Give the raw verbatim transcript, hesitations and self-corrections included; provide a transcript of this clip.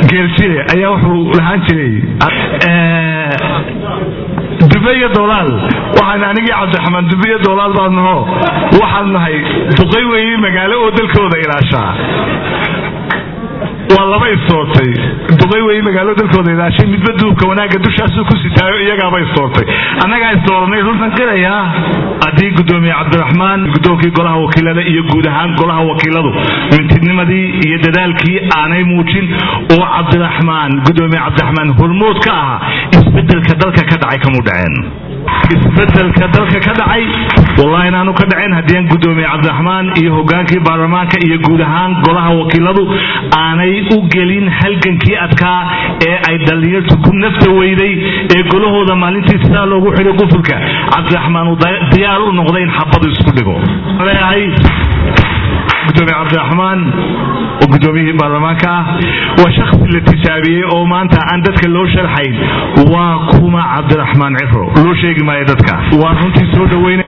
geelshire ayaa wuxuu lahaan jiray dubiya dolaal waxaan anigii Cabdiraxmaan dubiya dolaal baan naho waxaan nahay duqay weeyay magaalo oo dalkooda ilaashaa والله يستوطي دغي وي مغالو دلكودا ilaashay midba duubka wanaaga dushaasuu ku sitaayo iyaga bay istoortay anaga istoornay runtan qiraya adii gudoomiye Cabdiraxmaan gudoomkii golaha wakiilada iyo guud ahaan golaha wakiiladu midnimadii iyo dadaalkii aanay muujin oo Cabdiraxmaan gudoomiye Cabdiraxmaan hormood ka ah isbedelka dalka ka dhacay kamu dhaceen isbedelka dalka ka dhacay wallahi inaanu ka dhaceen hadii gudoomiye Cabdiraxmaan iyo hogaankii baarlamaanka iyo guud ahaan golaha wakiiladu aanay u gelin halgankii adkaa ee ay dhalinyartu ku nafta weyday ee golahooda maalintii sidaa loogu xiray qufulka Cabdiraxmaan uu diyaar u noqday in xabadu isku dhigo leeyahay gudoomiye Cabdiraxmaan oo gudoomiyihii baarlamaanka waa shakhsi la tijaabiyay oo maanta aan dadka loo sharxayn waa kuma Cabdiraxmaan Cifro loo sheegi maayo dadka waa runtii soo dhaweynay